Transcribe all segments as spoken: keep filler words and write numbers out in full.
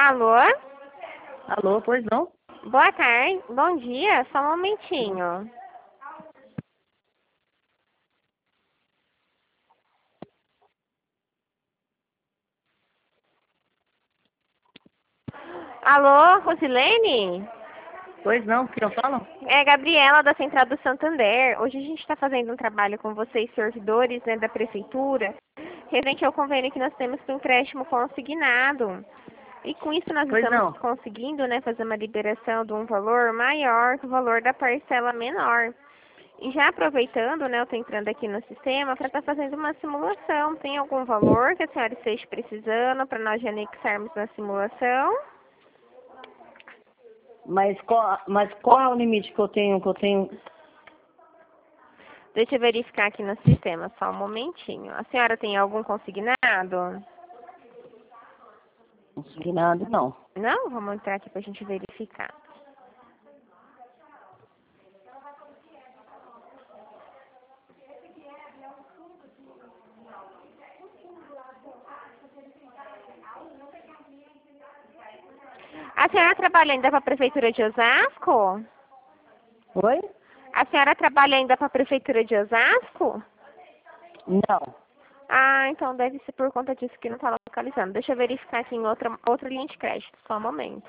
Alô? Alô, pois não? Boa tarde. Bom dia. Só um momentinho. Alô, Rosilene? Pois não, que eu falo? É Gabriela da Central do Santander. Hoje a gente está fazendo um trabalho com vocês, servidores, né, da prefeitura, referente ao convênio que nós temos para o empréstimo consignado. E com isso nós Pois estamos não. conseguindo, né, fazer uma liberação de um valor maior que o valor da parcela menor. E já aproveitando, né, eu estou entrando aqui no sistema para estar fazendo uma simulação. Tem algum valor que a senhora esteja precisando para nós já anexarmos na simulação? Mas qual, mas qual é o limite que eu tenho, que eu tenho? Deixa eu verificar aqui no sistema, só um momentinho. A senhora tem algum consignado? Consignado, não. Não? Vamos entrar aqui para a gente verificar. A senhora trabalha ainda para a Prefeitura de Osasco? Oi? A senhora trabalha ainda para a Prefeitura de Osasco? Não. Ah, então deve ser por conta disso que não está localizando. Deixa eu verificar aqui em outra, outra linha de crédito, só um momento.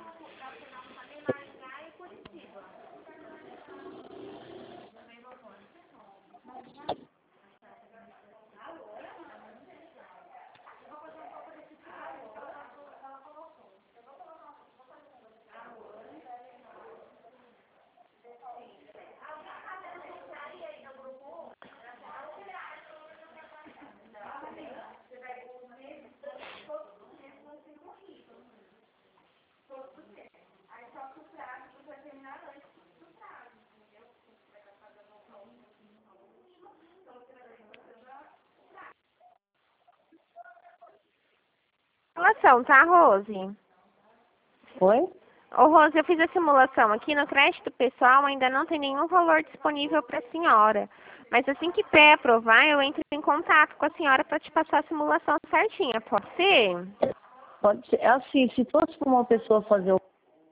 Simulação, tá, Rose? Oi? Ô, Rose, eu fiz a simulação aqui no crédito pessoal, ainda não tem nenhum valor disponível para a senhora. Mas assim que pré-aprovar, eu entro em contato com a senhora para te passar a simulação certinha, pode ser? Pode ser. Assim, se fosse para uma pessoa fazer o...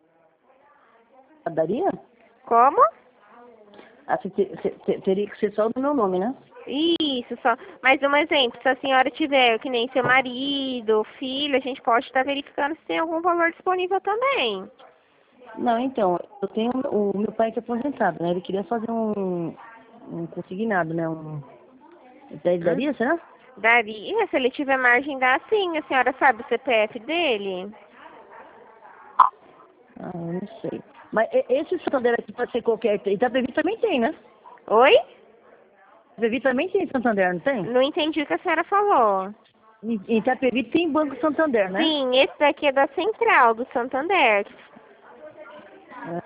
daria? Como? Assim, te- te- te- teria que ser só do meu nome, né? Isso, só. Mas um exemplo, se a senhora tiver, que nem seu marido, filho, a gente pode estar verificando se tem algum valor disponível também. Não, então, eu tenho o meu pai que é aposentado, né? Ele queria fazer um, um consignado, né? Um... Daí Hum? daria, será? Daria, se ele tiver margem, dá sim. A senhora sabe o C P F dele? Ah, eu não sei. Mas e- esse Santander aqui pode ser qualquer... Itapevi também tem, né? Oi? Itapevi também tem Santander, não tem? Não entendi o que a senhora falou. Em em Itapevi tem Banco Santander, né? Sim, esse daqui é da Central, do Santander. É.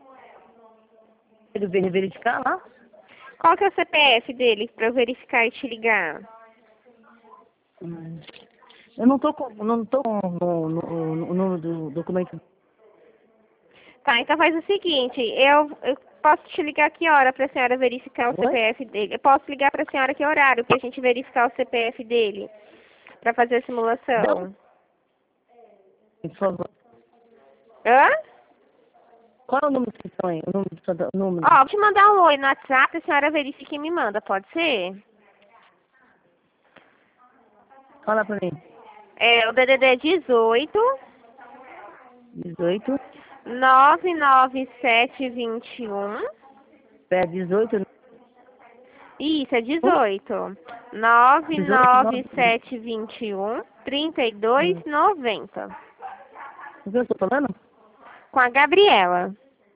Ele veio verificar lá? Qual que é o C P F dele para eu verificar e te ligar? Hum. Eu não tô com, não tô no, no, no, no do documento. Tá, então faz o seguinte, eu, eu posso te ligar que hora para a senhora verificar o Oi? C P F dele? Eu posso ligar para a senhora que horário para a gente verificar o C P F dele? Para fazer a Não, simulação. por favor. Hã? Qual é o número que estão aí? O número do Santa- o número? Ó, vou te mandar um oi no WhatsApp, a senhora verifica e me manda, pode ser? Fala pra mim. É, o D D D é dezoito, dezoito. nove nove sete vinte e um. É dezoito. Isso, é dezoito. nove dezoito, nove nove. sete vinte e um, trinta e dois noventa. O que eu tô falando? Com a Gabriela.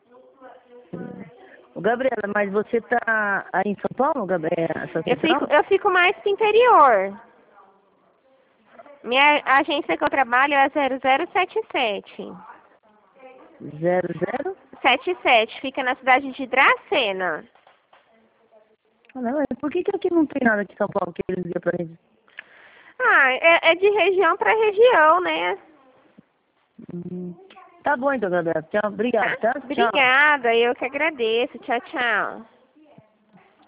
Ô, Gabriela, mas você tá aí em São Paulo, Gabriela? Essa Eu central? fico, eu fico mais pro interior. Minha agência que eu trabalho é a zero zero sete sete. Zero, zero? sete sete, fica na cidade de Dracena. Ah, não, é- por que que aqui não tem nada aqui em São Paulo que eles ligam pra gente? Ah, é, é de região para região, né? Hum. Tá bom então, Gabriela. Tchau, obrigado, Tá? tá? Tchau. Obrigada, eu que agradeço. Tchau, tchau.